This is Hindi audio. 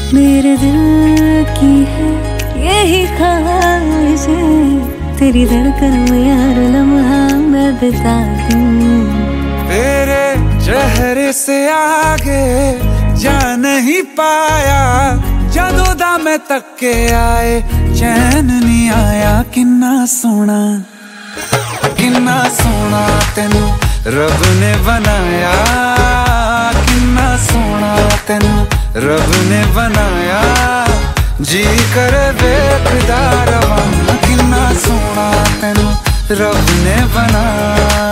मेरे दिल की है यही ख्वाहिश, तेरी धड़कन में हर लम्हा मैं बिता दूं। तेरे चेहरे से आगे जा नहीं पाया, ਜਦੋਂ ਦਾ मैं तक के आए चैन नहीं आया। किन्ना सोना तेनू रब ने बनाया, किन्ना सोना तेनू रब ने बनाया। जी करे वेखदा रवां, किन्ना सोना तेनू रब ने बनाया।